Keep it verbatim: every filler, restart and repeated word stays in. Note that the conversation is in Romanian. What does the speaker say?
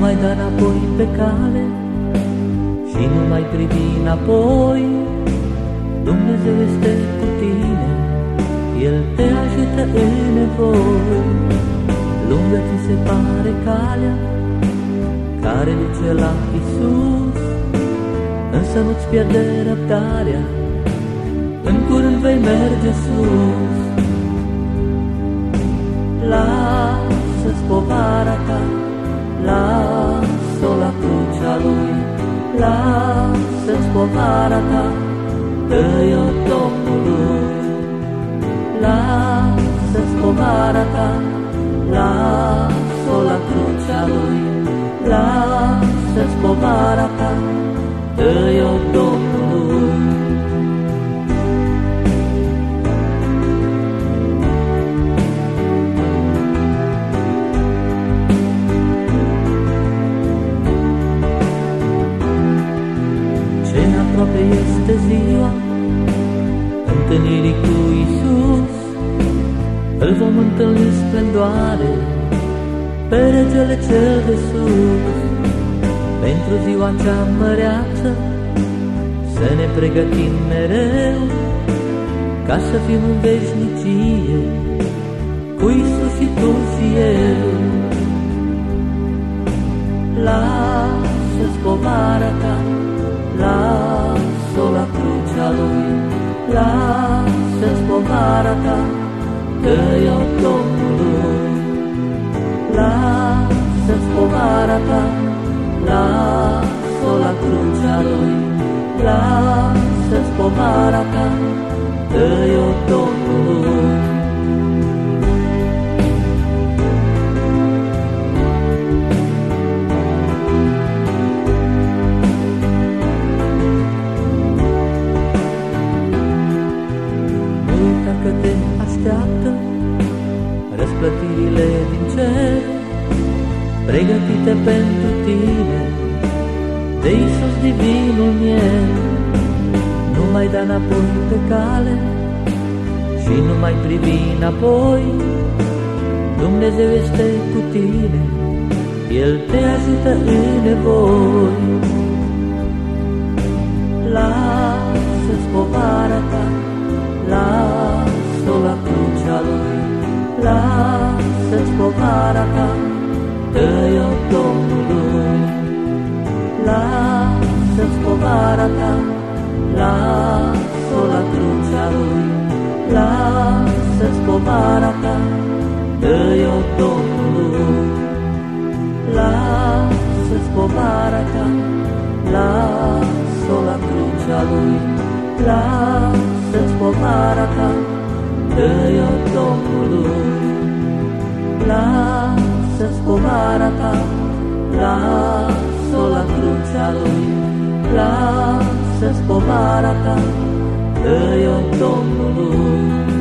mai da înapoi pe cale și nu mai privi înapoi. Dumnezeu este cu tine, El te ajută în nevoi. Lungă ți se pare calea care duce la Iisus, însă nu-ți pierde răbdarea, în curând vei merge sus. Lasă-ți povara ta, lasă-o la crucea Lui. Lasă-ți povara ta, dă-i-o Domnului. Lasă-ți povara ta, lasă-o la crucea Lui. Lasă-ți povara ta, dă-i-o Domnului. Ce aproape este ziua întâlnirii cu Iisus, îl vom întâlni splendoare pe Regele cel de sus. Pentru ziua cea măreață să ne pregătim mereu, ca să fim în veșnicie cu Iisus și tu și eu. Lasă-ți povara ta, lasă-o la crucea Lui. Lasă-ți povara ta, dă-i-o Domnului. Lasă-ți povara ta, lasă-o la crucea Lui. Lasă-ți povara ta, dă-i-o Domnului. Că te așteaptă răsplătirile din cer, pregătite pentru tine de Iisus divinul miel. Nu mai da înapoi pe cale și nu mai privi înapoi. Dumnezeu este cu tine, El te ajută în nevoi. Lasă-ți povara ta, lasă-o la crucea Lui. Lasă-ți povara ta, dă-i-o Domnului. Lasă-ți povara ta, lasă-o la crucea Lui. Lasă-ți povara ta, dă-i-o Domnului. Lasă-ți povara ta, lasă-o la crucea Lui. Lasă-ți povara ta, dă-i-o Domnului. Lasă-ți povara ta, lasă-o la crucea Lui. Lasă-ți povara ta, dă-i-o Domnului.